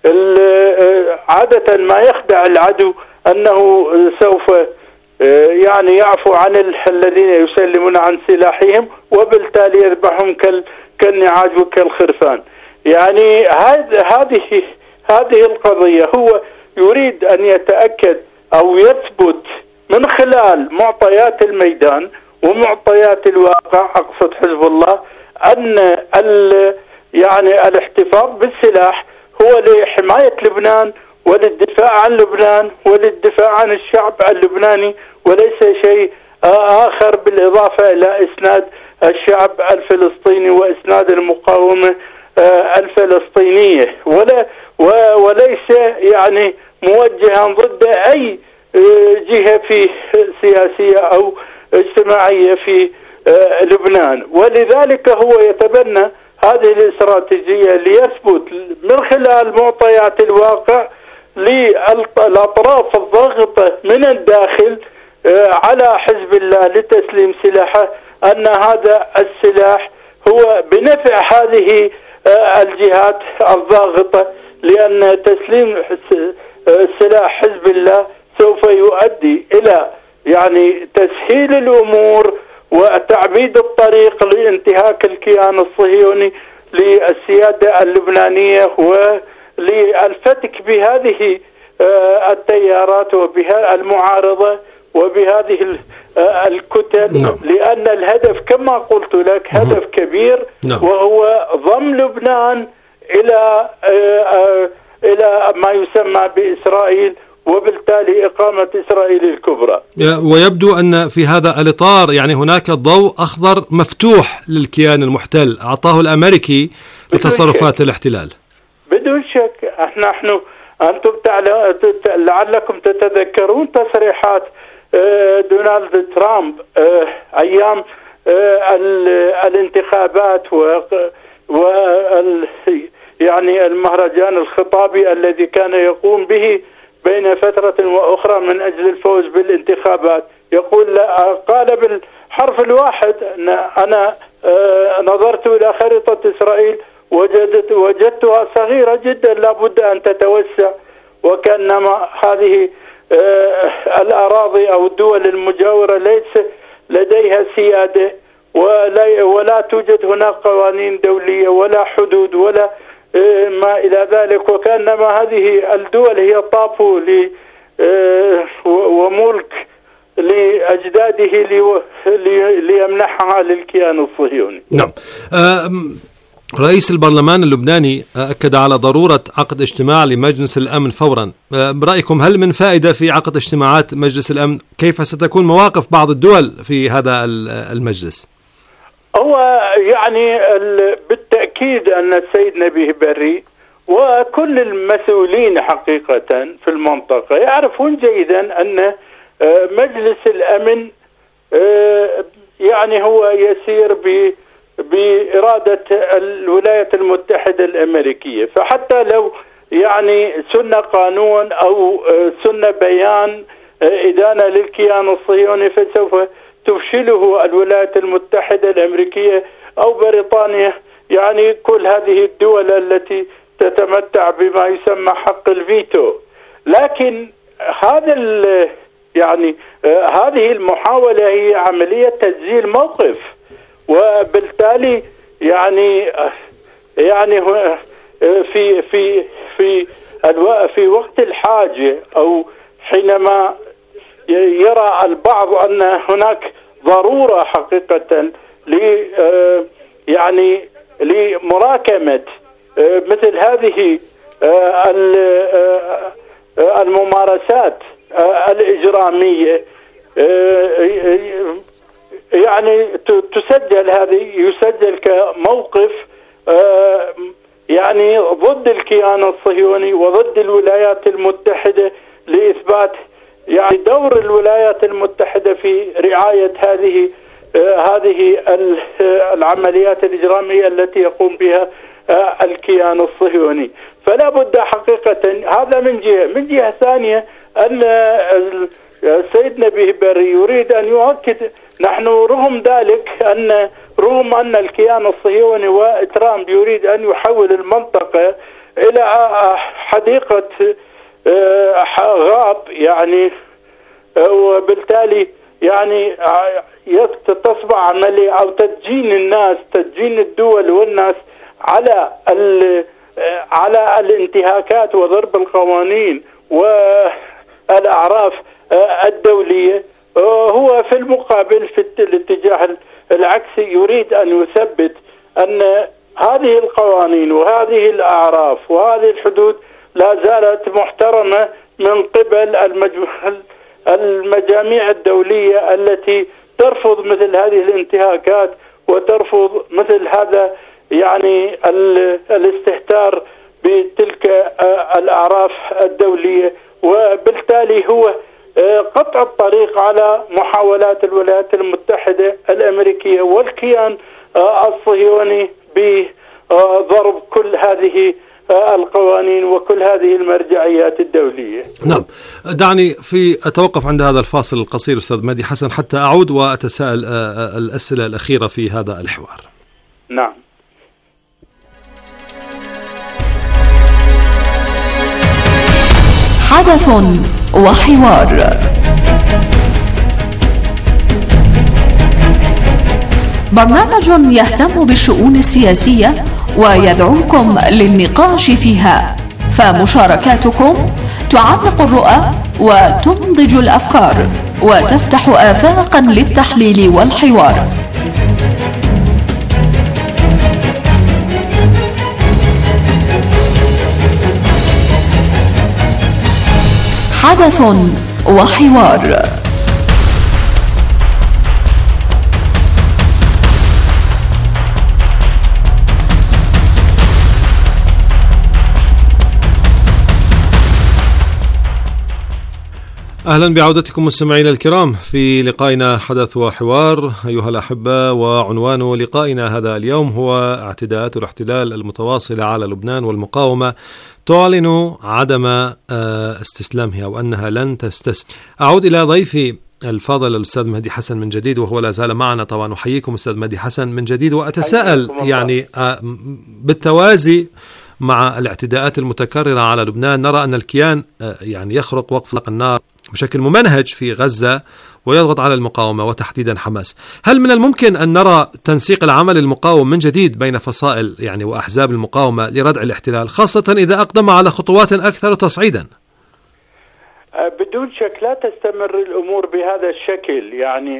عادة ما يخدع العدو أنه سوف يعني يعفو عن الذين يسلمون عن سلاحهم وبالتالي يذبحهم كالنعاج وكالخرفان. يعني هذه القضية هو يريد أن يتأكد أو يثبت من خلال معطيات الميدان ومعطيات الواقع، أقصد حزب الله، أن يعني الاحتفاظ بالسلاح هو لحماية لبنان وللدفاع عن لبنان وللدفاع عن الشعب اللبناني، وليس شيء آخر بالإضافة إلى إسناد الشعب الفلسطيني وإسناد المقاومة الفلسطينية، وليس يعني موجها ضد أي جهة في سياسية أو اجتماعية في لبنان. ولذلك هو يتبنى هذه الاستراتيجية ليثبت من خلال معطيات الواقع للأطراف الضاغطة من الداخل على حزب الله لتسليم سلاحه أن هذا السلاح هو بنفع هذه الجهات الضاغطة، لأن تسليم سلاح حزب الله سوف يؤدي إلى يعني تسهيل الأمور وتعبيد الطريق لانتهاك الكيان الصهيوني للسيادة اللبنانية وللفتك بهذه التيارات وبها المعارضة وبهذه الكتل. لأن الهدف كما قلت لك هدف كبير، وهو ضم لبنان إلى ما يسمى بإسرائيل، وبالتالي إقامة إسرائيل الكبرى. ويبدو أن في هذا الإطار يعني هناك ضوء أخضر مفتوح للكيان المحتل أعطاه الأمريكي بتصرفات الاحتلال. بدون شك. نحن أنتم لعلكم تتذكرون تصريحات دونالد ترامب أيام الانتخابات يعني المهرجان الخطابي الذي كان يقوم به بين فترة وأخرى من أجل الفوز بالانتخابات. قال بالحرف الواحد: أنا نظرت إلى خريطة إسرائيل وجدتها صغيرة جدا لا بد أن تتوسع، وكأنما هذه الأراضي أو الدول المجاورة ليس لديها سيادة ولا توجد هناك قوانين دولية ولا حدود ولا ما إلى ذلك، وكأنما هذه الدول هي طابو وملك لأجداده ليمنحها للكيان الصهيوني. نعم. رئيس البرلمان اللبناني أكد على ضرورة عقد اجتماع لمجلس الأمن فورا. برأيكم هل من فائدة في عقد اجتماعات مجلس الأمن؟ كيف ستكون مواقف بعض الدول في هذا المجلس؟ هو يعني بالتأكيد أن السيد نبيه بري وكل المسؤولين حقيقة في المنطقة يعرفون جيدا أن مجلس الأمن يعني هو يسير بإرادة الولايات المتحدة الأمريكية، فحتى لو يعني سن قانون أو سن بيان إدانة للكيان الصهيوني فسوف تفشله الولايات المتحدة الأمريكية أو بريطانيا، يعني كل هذه الدول التي تتمتع بما يسمى حق الفيتو. لكن هذه المحاولة هي عملية تسجيل موقف، وبالتالي يعني في وقت الحاجة أو حينما يرى البعض أن هناك ضرورة حقيقة لمراكمة مثل هذه الممارسات الإجرامية، يعني يسجل كموقف يعني ضد الكيان الصهيوني وضد الولايات المتحدة، لإثبات يعني دور الولايات المتحدة في رعاية هذه العمليات الإجرامية التي يقوم بها الكيان الصهيوني. فلا بد حقيقة، هذا من جهة ثانية أن السيد نبيه بري يريد أن يؤكد، نحن رغم أن الكيان الصهيوني وترامب يريد أن يحول المنطقة إلى حديقة غاب، يعني وبالتالي يعني تصبح عملية أو تدجين الدول والناس على الانتهاكات وضرب القوانين والأعراف الدولية. هو في المقابل في الاتجاه العكسي يريد أن يثبت أن هذه القوانين وهذه الأعراف وهذه الحدود لا زالت محترمة من قبل المجاميع الدولية التي ترفض مثل هذه الانتهاكات وترفض مثل هذا يعني الاستهتار بتلك الأعراف الدولية، وبالتالي هو قطع الطريق على محاولات الولايات المتحدة الأمريكية والكيان الصهيوني بضرب كل هذه القوانين وكل هذه المرجعيات الدولية. نعم، دعني أتوقف عند هذا الفاصل القصير أستاذ مهدي حسن حتى أعود وأتساءل الأسئلة الأخيرة في هذا الحوار. نعم. حدث وحوار. برنامج يهتم بالشؤون السياسية ويدعوكم للنقاش فيها، فمشاركاتكم تعمق الرؤى وتنضج الأفكار. وتفتح آفاقا للتحليل والحوار. حدث وحوار. أهلا بعودتكم مستمعينا الكرام في لقائنا حدث وحوار أيها الأحبة، وعنوان لقائنا هذا اليوم هو اعتداءات الاحتلال المتواصلة على لبنان والمقاومة تعلن عدم استسلامها وأنها لن تستسلم. أعود إلى ضيفي الفاضل الأستاذ مهدي حسن من جديد وهو لا زال معنا طبعا. أحييكم أستاذ مهدي حسن من جديد، وأتساءل يعني بالتوازي مع الاعتداءات المتكررة على لبنان نرى أن الكيان يعني يخرق وقف إطلاق النار بشكل ممنهج في غزة ويضغط على المقاومة وتحديدا حماس. هل من الممكن أن نرى تنسيق العمل المقاوم من جديد بين فصائل يعني وأحزاب المقاومة لردع الاحتلال، خاصة إذا أقدم على خطوات أكثر تصعيدا؟ بدون شك لا تستمر الأمور بهذا الشكل.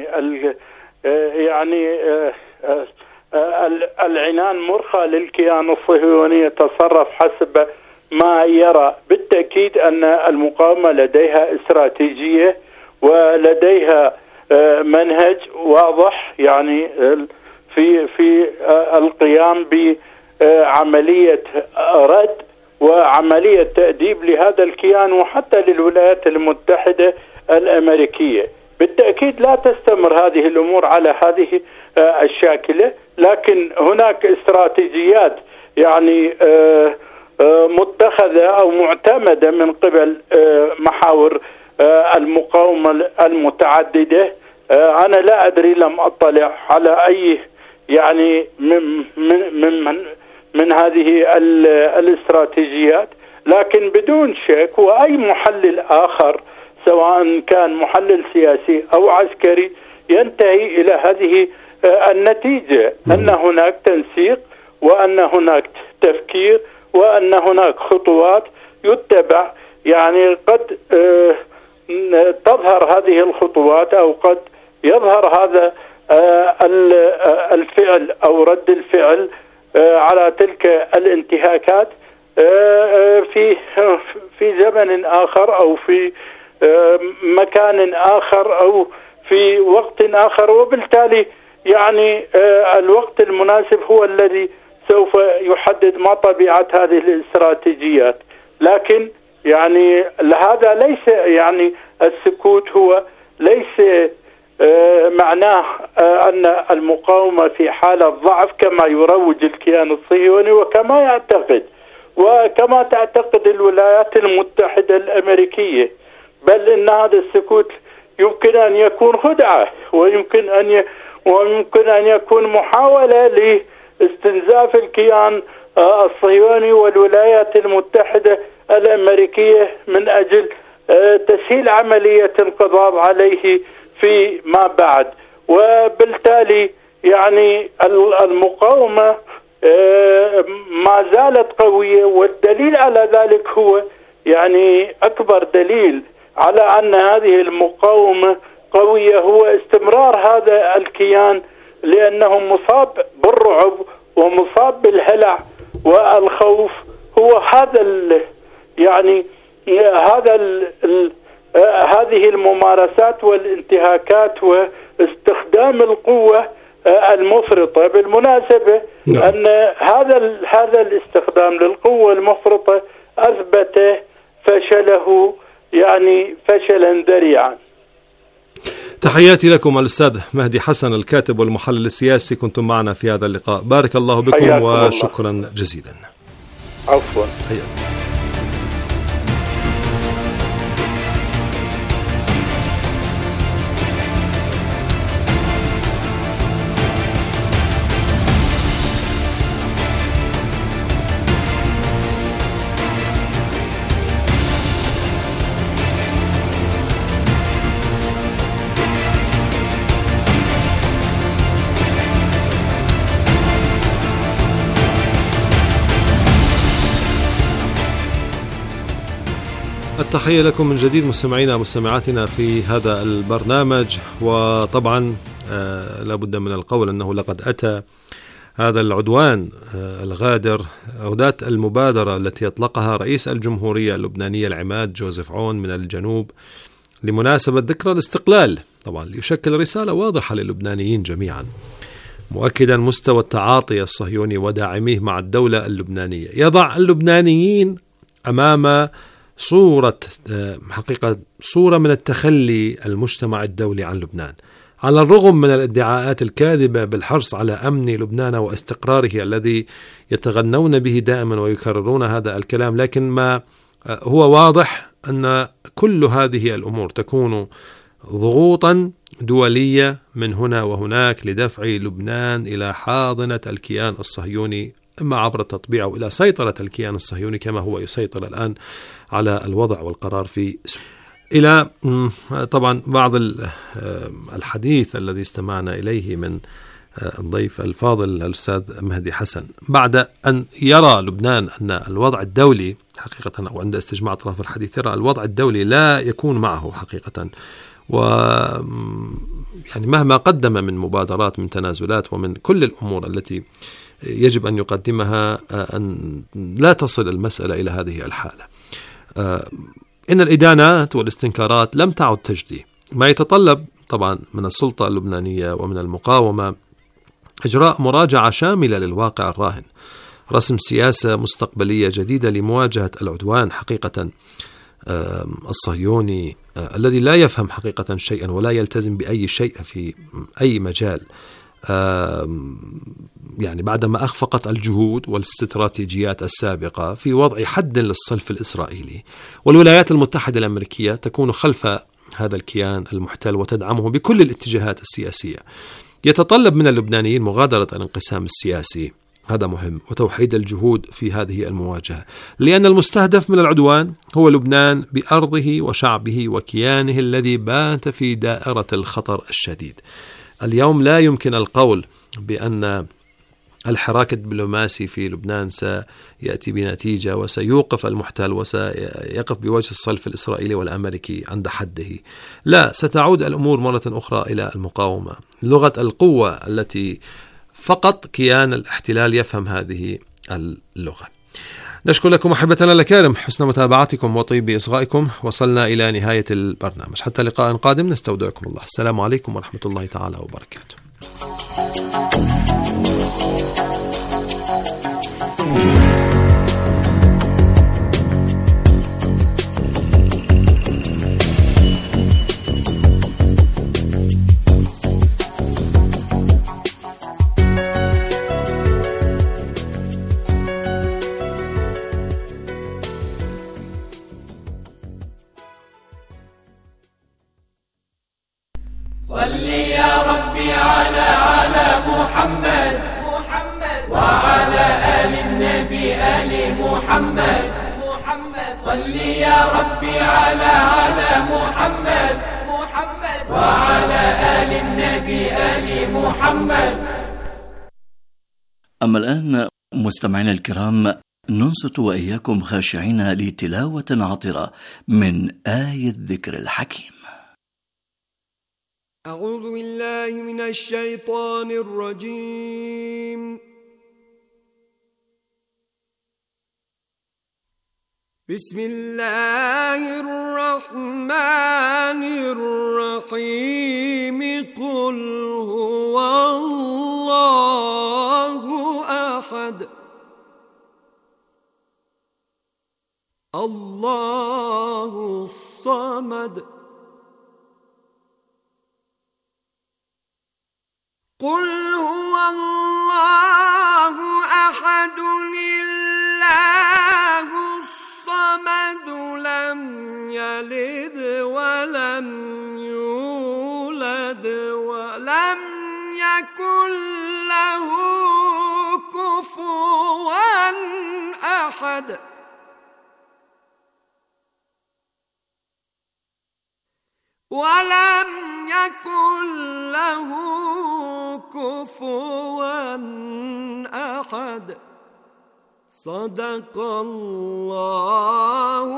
العنان مرخى للكيان الصهيوني يتصرف حسب ما يرى. بالتأكيد أن المقاومة لديها استراتيجية ولديها منهج واضح يعني في القيام بعملية رد وعملية تأديب لهذا الكيان وحتى للولايات المتحدة الأمريكية. بالتأكيد لا تستمر هذه الأمور على هذه الشاكلة، لكن هناك استراتيجيات يعني متخذة أو معتمدة من قبل محاور المقاومة المتعددة. أنا لا أدري، لم أطلع على أي يعني من هذه الاستراتيجيات، لكن بدون شك وأي محلل آخر سواء كان محلل سياسي أو عسكري ينتهي إلى هذه النتيجة، أن هناك تنسيق وأن هناك تفكير وأن هناك خطوات يتبع. يعني قد تظهر هذه الخطوات أو قد يظهر هذا الفعل أو رد الفعل على تلك الانتهاكات في زمن آخر أو في مكان آخر أو في وقت آخر، وبالتالي يعني الوقت المناسب هو الذي سوف يحدد ما طبيعة هذه الاستراتيجيات. لكن يعني هذا ليس يعني السكوت هو ليس معناه أن المقاومة في حالة ضعف كما يروج الكيان الصهيوني وكما يعتقد وكما تعتقد الولايات المتحدة الأمريكية، بل إن هذا السكوت يمكن أن يكون خدعة ويمكن أن يكون محاولة لاستنزاف الكيان الصهيوني والولايات المتحدة الأمريكية من أجل تسهيل عملية القضاء عليه في ما بعد. وبالتالي يعني المقاومة ما زالت قوية، والدليل على ذلك هو يعني أكبر دليل على أن هذه المقاومة قوية هو استمرار هذا الكيان، لأنه مصاب بالرعب ومصاب بالهلع والخوف. هو هذا يعني هذه الممارسات والانتهاكات واستخدام القوة المفرطة. بالمناسبة أن هذا الاستخدام للقوة المفرطة أثبت فشله يعني فشلا ذريعا. تحياتي لكم الأستاذ مهدي حسن الكاتب والمحلل السياسي، كنتم معنا في هذا اللقاء. بارك الله بكم وشكرا جزيلا. عفوا. التحية لكم من جديد مستمعينا ومستمعاتنا في هذا البرنامج. وطبعا لابد من القول أنه لقد أتى هذا العدوان الغادر أوداة المبادرة التي أطلقها رئيس الجمهورية اللبنانية العماد جوزيف عون من الجنوب لمناسبة ذكرى الاستقلال، طبعا ليشكل رسالة واضحة للبنانيين جميعا، مؤكدا مستوى التعاطي الصهيوني وداعميه مع الدولة اللبنانية. يضع اللبنانيين أمام صورة من التخلي المجتمع الدولي عن لبنان، على الرغم من الادعاءات الكاذبة بالحرص على أمن لبنان واستقراره الذي يتغنون به دائما ويكررون هذا الكلام. لكن ما هو واضح أن كل هذه الأمور تكون ضغوطا دولية من هنا وهناك لدفع لبنان إلى حاضنة الكيان الصهيوني، إما عبر التطبيع أو إلى سيطرة الكيان الصهيوني كما هو يسيطر الآن على الوضع والقرار في سوريا. إلى طبعا بعض الحديث الذي استمعنا إليه من الضيف الفاضل الأستاذ مهدي حسن، بعد أن يرى لبنان أن الوضع الدولي حقيقة، أو عند استجماع أطراف الحديث يرى الوضع الدولي لا يكون معه حقيقة، يعني مهما قدم من مبادرات من تنازلات ومن كل الأمور التي يجب أن يقدمها، أن لا تصل المسألة إلى هذه الحالة. إن الإدانات والاستنكارات لم تعد تجدي، ما يتطلب طبعا من السلطة اللبنانية ومن المقاومة إجراء مراجعة شاملة للواقع الراهن، رسم سياسة مستقبلية جديدة لمواجهة العدوان حقيقة الصهيوني الذي لا يفهم حقيقة شيئا ولا يلتزم بأي شيء في أي مجال، يعني بعدما أخفقت الجهود والاستراتيجيات السابقة في وضع حد للصلف الإسرائيلي، والولايات المتحدة الأمريكية تكون خلف هذا الكيان المحتل وتدعمه بكل الاتجاهات السياسية. يتطلب من اللبنانيين مغادرة الانقسام السياسي، هذا مهم، وتوحيد الجهود في هذه المواجهة، لأن المستهدف من العدوان هو لبنان بأرضه وشعبه وكيانه الذي بات في دائرة الخطر الشديد. اليوم لا يمكن القول بأن الحراك الدبلوماسي في لبنان سيأتي بنتيجة وسيوقف المحتل وسيقف بوجه الصلف الإسرائيلي والأمريكي عند حده. لا، ستعود الأمور مرة أخرى إلى المقاومة، لغة القوة التي فقط كيان الاحتلال يفهم هذه اللغة. نشكر لكم أحبتنا الكرام حسن متابعتكم وطيب إصغائكم. وصلنا إلى نهاية البرنامج، حتى لقاء قادم نستودعكم الله. السلام عليكم ورحمة الله تعالى وبركاته. صلي يا ربي على محمد وعلى آل النبي آل محمد. صلي يا ربي على محمد وعلى آل النبي آل محمد. أما الآن مستمعينا الكرام، ننصت وإياكم خاشعين لتلاوة عطرة من آية الذكر الحكيم. أعوذ بالله من الشيطان الرجيم. بسم الله الرحمن الرحيم. قل هو الله أحد الله الصمد قل هو الله أحد الله الصمد لم يلد ولم يولد ولم يكن له كفوا أحد. ولم يكن له كفوا أحد. صدق الله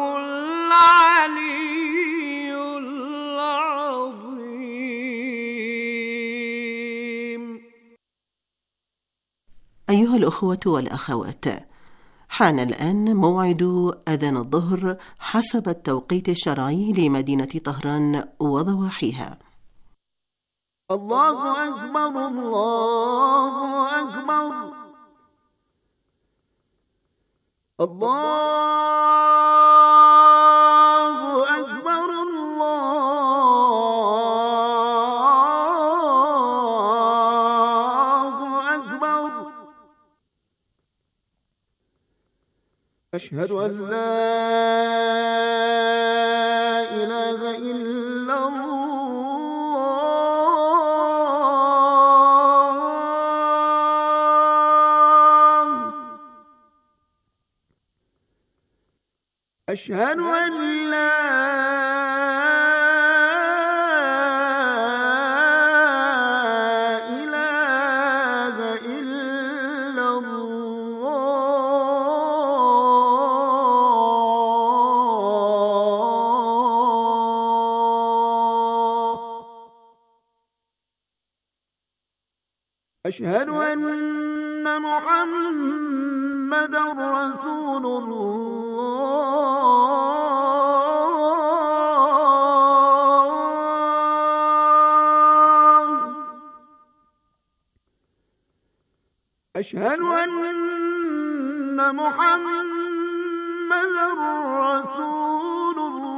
العلي العظيم. أيها الأخوة والأخوات، حان الآن موعد أذان الظهر حسب التوقيت الشرعي لمدينة طهران وضواحيها. الله أكبر الله أكبر الله أكبر الله أكبر. أشهد أن لا إله إلا الله. أشهد أن لا إله إلا الله. أشهد أن محمدًا رسول الله. أشهد أن محمدًا رسول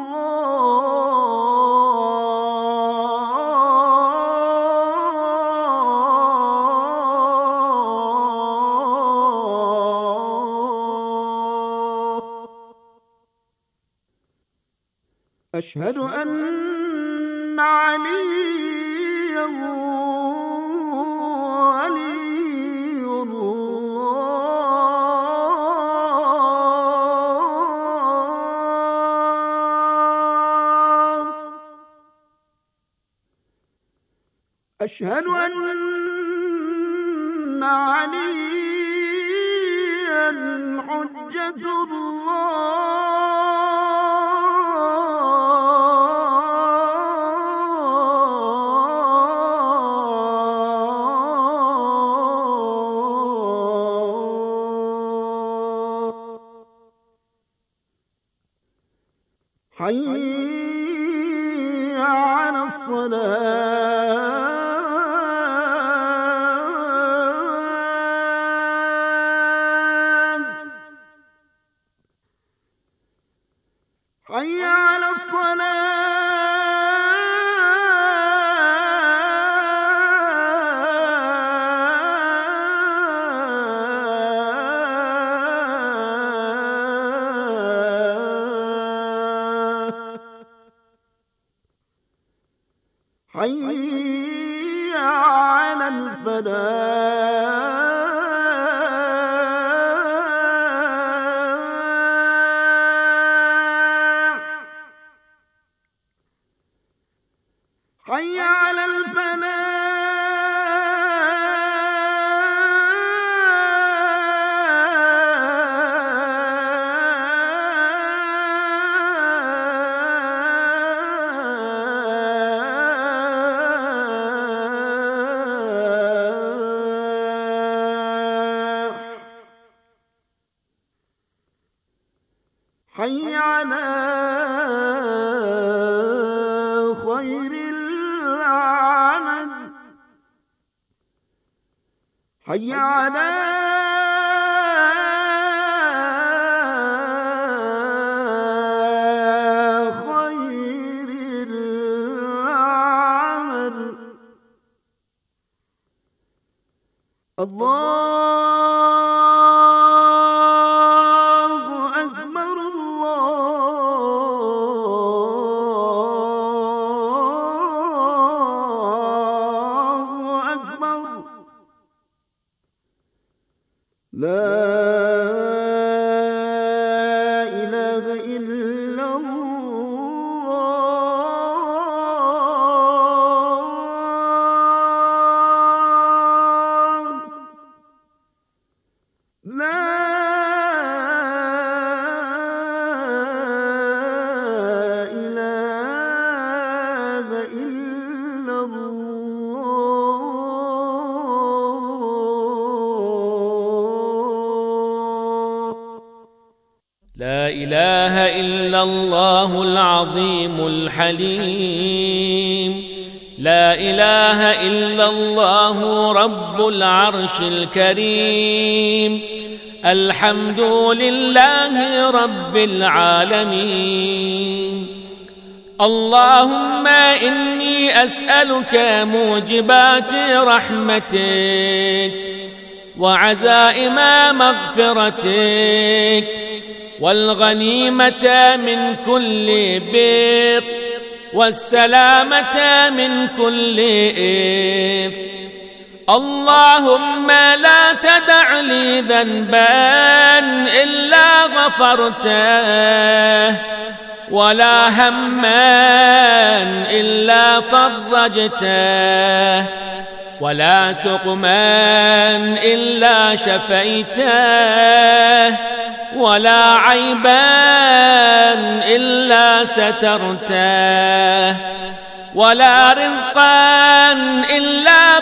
الله. أشهد أن عليا ولي الله. أشهد أن عليا حجة الله. حي على الصلاة. حي على الصلاة. حي على الفلاح. حي على الفلاح. حي على خير العمل. حي على خير العمل. الله أكبر الله أكبر. لا إله إلا الله. لا لا إله إلا الله العظيم الحليم، لا إله إلا الله رب العرش الكريم، الحمد لله رب العالمين. اللهم إني أسألك موجبات رحمتك وعزائم مغفرتك والغنيمة من كل بر والسلامة من كل إثم. اللهم لا تدع لي ذنبا إلا غفرته ولا هما إلا فرجته ولا سقما إلا شفيته ولا عيبا إلا سترته ولا رزقا إلا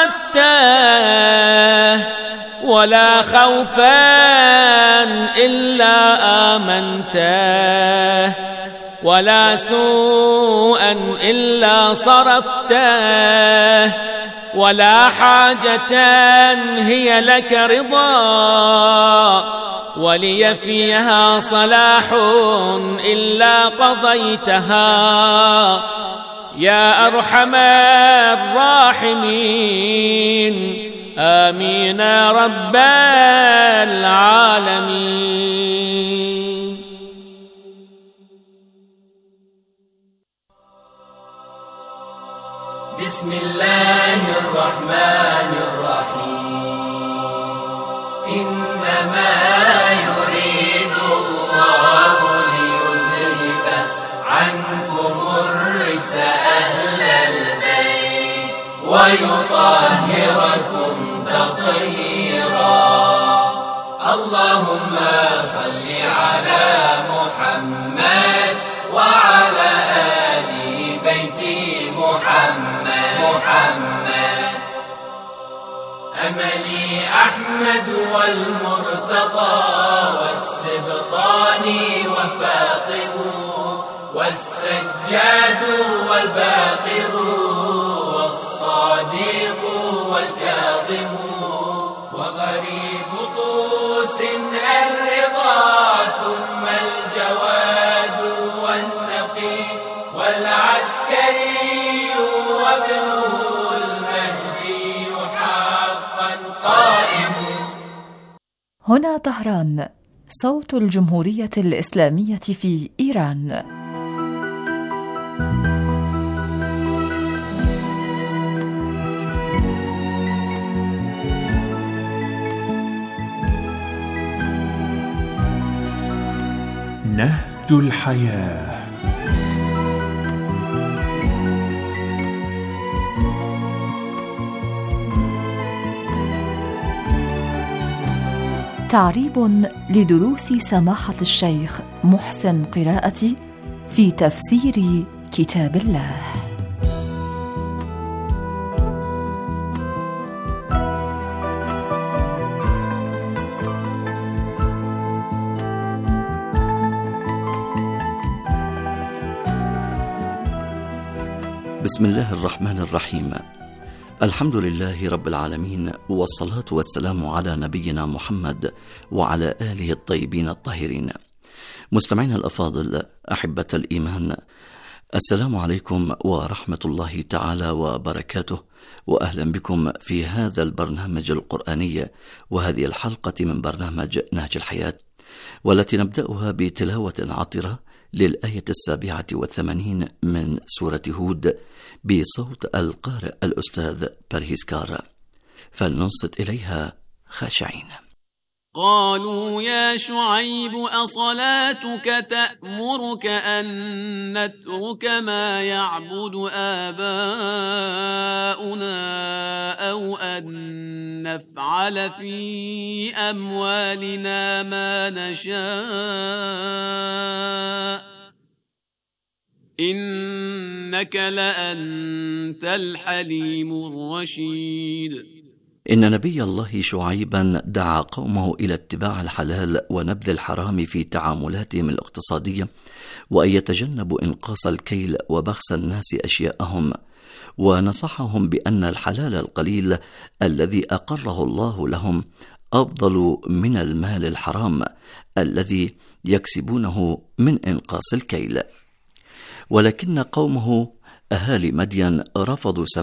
بسطته ولا خوفا إلا آمنته ولا سوءا إلا صرفته ولا حاجة هي لك رضا ولي فيها صلاح إلا قضيتها يا أرحم الراحمين. آمين رب العالمين. بسم الله الرحمن الرحيم. إنما يريد الله ليذهب عنكم الرجس أهل البيت ويطهركم تطهيرا. اللهم صل على محمد وعلى آل بيت محمد. أملي أحمد والمرتضى والسبطان وفاطم والسجاد والباقر والصادق والكاظم وغريب طوس الرضا ثم الجواد والنقي والعسكري وابنه المهدي حقا قائم. هنا طهران، صوت الجمهورية الإسلامية في إيران. نهج الحياة. تعريب لدروس سماحة الشيخ محسن قراءتي في تفسير كتاب الله. بسم الله الرحمن الرحيم. الحمد لله رب العالمين، والصلاة والسلام على نبينا محمد وعلى آله الطيبين الطاهرين. مستمعينا الأفاضل، أحبة الإيمان، السلام عليكم ورحمة الله تعالى وبركاته، وأهلا بكم في هذا البرنامج القرآني وهذه الحلقة من برنامج نهج الحياة، والتي نبدأها بتلاوة عطرة للآية 87 من سورة هود بصوت القارئ الأستاذ برهيسكار، فلننصت إليها خاشعين. قالوا يا شعيب أصلاتك تأمرك أن نترك ما يعبد آباؤنا أو أن نفعل في أموالنا ما نشاء إنك لأنت الحليم الرشيد. إن نبي الله شعيبا دعا قومه إلى اتباع الحلال ونبذ الحرام في تعاملاتهم الاقتصادية، وأن يتجنبوا إنقاص الكيل وبخس الناس أشياءهم، ونصحهم بأن الحلال القليل الذي أقره الله لهم أفضل من المال الحرام الذي يكسبونه من إنقاص الكيل. ولكن قومه أهالي مدين رفضوا